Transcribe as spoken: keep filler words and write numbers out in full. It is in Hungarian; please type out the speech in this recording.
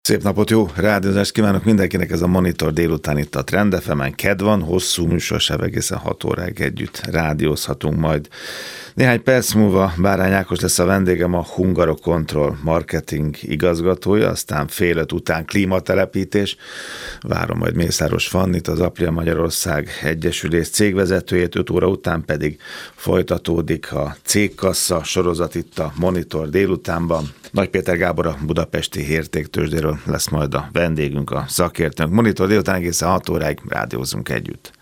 Szép napot, jó rádiózást kívánok mindenkinek, ez a Monitor délután itt a Trend ef emen. Kedd van, hosszú műsorsáv, egészen hat óráig együtt rádiózhatunk majd. Néhány perc múlva Bárány Ákos lesz a vendégem, a Hungarocontrol marketing igazgatója, aztán fél öt után klímatelepítés. Várom majd Mészáros Fannit, az Apria Magyarország Egyesülés cégvezetőjét, öt óra után pedig folytatódik a Cégkassa sorozat itt a Monitor délutánban. Nagy Péter Gábor, a budapesti értéktőzsdéről lesz majd a vendégünk, a szakértőnk. Monitor délután egészen hat óráig rádiózunk együtt.